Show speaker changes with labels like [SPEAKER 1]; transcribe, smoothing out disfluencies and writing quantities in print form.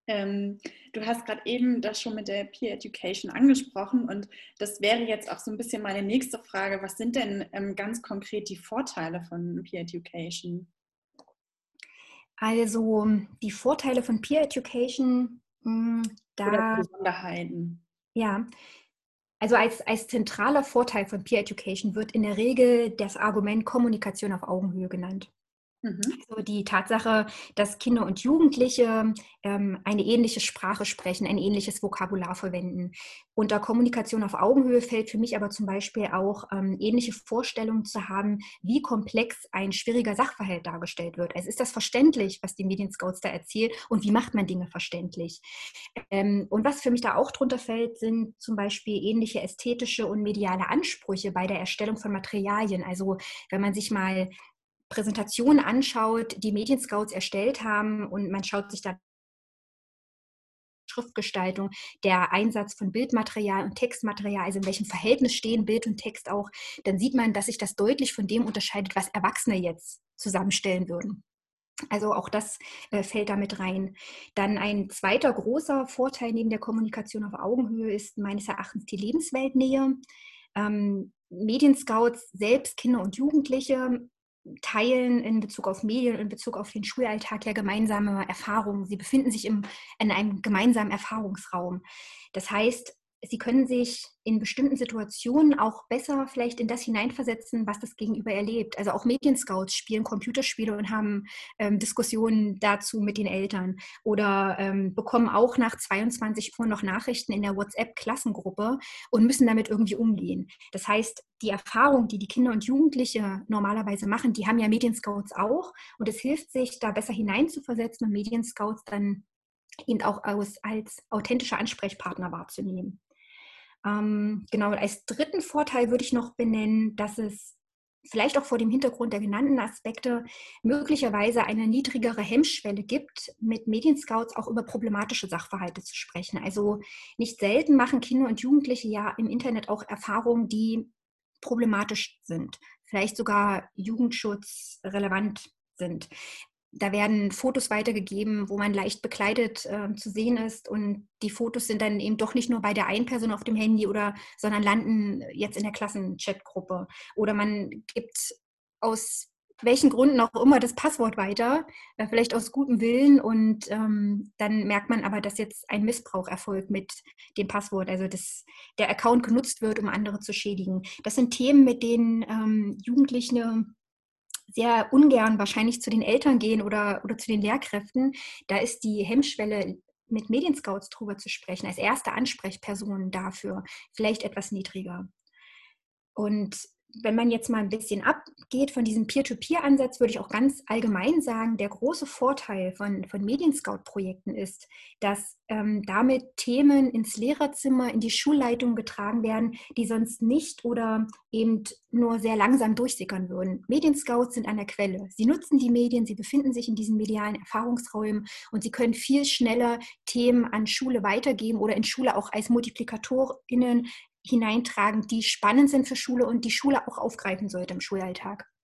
[SPEAKER 1] Ähm, Du hast gerade eben das schon mit der Peer Education angesprochen und das wäre jetzt auch so ein bisschen meine nächste Frage. Was sind denn ganz konkret die Vorteile von Peer Education
[SPEAKER 2] Also die Vorteile von Peer Education,
[SPEAKER 1] oder die
[SPEAKER 2] da,
[SPEAKER 1] Besonderheiten?
[SPEAKER 2] ja, also als zentraler Vorteil von Peer Education wird in der Regel das Argument Kommunikation auf Augenhöhe genannt.
[SPEAKER 1] Mhm.
[SPEAKER 2] Also die Tatsache, dass Kinder und Jugendliche eine ähnliche Sprache sprechen, ein ähnliches Vokabular verwenden. Unter Kommunikation auf Augenhöhe fällt für mich aber zum Beispiel auch ähnliche Vorstellungen zu haben, wie komplex ein schwieriger Sachverhalt dargestellt wird. Also ist das verständlich, was die Medienscouts da erzählen und wie macht man Dinge verständlich? Und was für mich da auch drunter fällt, sind zum Beispiel ähnliche ästhetische und mediale Ansprüche bei der Erstellung von Materialien. Also wenn man sich mal Präsentationen anschaut, die Medienscouts erstellt haben und man schaut sich da Schriftgestaltung, der Einsatz von Bildmaterial und Textmaterial, also in welchem Verhältnis stehen Bild und Text auch, dann sieht man, dass sich das deutlich von dem unterscheidet, was Erwachsene jetzt zusammenstellen würden. Also auch das fällt da mit rein. Dann ein zweiter großer Vorteil neben der Kommunikation auf Augenhöhe ist meines Erachtens die Lebensweltnähe. Medienscouts, selbst Kinder und Jugendliche, teilen in Bezug auf Medien, in Bezug auf den Schulalltag ja gemeinsame Erfahrungen. Sie befinden sich in einem gemeinsamen Erfahrungsraum. Das heißt, sie können sich in bestimmten Situationen auch besser vielleicht in das hineinversetzen, was das Gegenüber erlebt. Also auch Medienscouts spielen Computerspiele und haben Diskussionen dazu mit den Eltern oder bekommen auch nach 22 Uhr noch Nachrichten in der WhatsApp-Klassengruppe und müssen damit irgendwie umgehen. Das heißt, die Erfahrung, die die Kinder und Jugendliche normalerweise machen, die haben ja Medienscouts auch und es hilft sich, da besser hineinzuversetzen und Medienscouts dann eben auch als authentische Ansprechpartner wahrzunehmen. Genau, als dritten Vorteil würde ich noch benennen, dass es vielleicht auch vor dem Hintergrund der genannten Aspekte möglicherweise eine niedrigere Hemmschwelle gibt, mit Medienscouts auch über problematische Sachverhalte zu sprechen. Also nicht selten machen Kinder und Jugendliche ja im Internet auch Erfahrungen, die problematisch sind, vielleicht sogar jugendschutzrelevant sind. Da werden Fotos weitergegeben, wo man leicht bekleidet zu sehen ist und die Fotos sind dann eben doch nicht nur bei der einen Person auf dem Handy sondern landen jetzt in der Klassenchatgruppe oder man gibt aus welchen Gründen auch immer das Passwort weiter, vielleicht aus gutem Willen und dann merkt man aber, dass jetzt ein Missbrauch erfolgt mit dem Passwort, also dass der Account genutzt wird, um andere zu schädigen. Das sind Themen, mit denen Jugendliche sehr ungern wahrscheinlich zu den Eltern gehen oder zu den Lehrkräften. Da ist die Hemmschwelle, mit Medienscouts drüber zu sprechen, als erste Ansprechperson dafür vielleicht etwas niedriger. Und wenn man jetzt mal ein bisschen abgeht von diesem Peer-to-Peer-Ansatz, würde ich auch ganz allgemein sagen, der große Vorteil von Medienscout-Projekten ist, dass damit Themen ins Lehrerzimmer, in die Schulleitung getragen werden, die sonst nicht oder eben nur sehr langsam durchsickern würden. Medienscouts sind an der Quelle. Sie nutzen die Medien, sie befinden sich in diesen medialen Erfahrungsräumen und sie können viel schneller Themen an Schule weitergeben oder in Schule auch als MultiplikatorInnen hineintragen, die spannend sind für Schule und die Schule auch aufgreifen sollte im Schulalltag.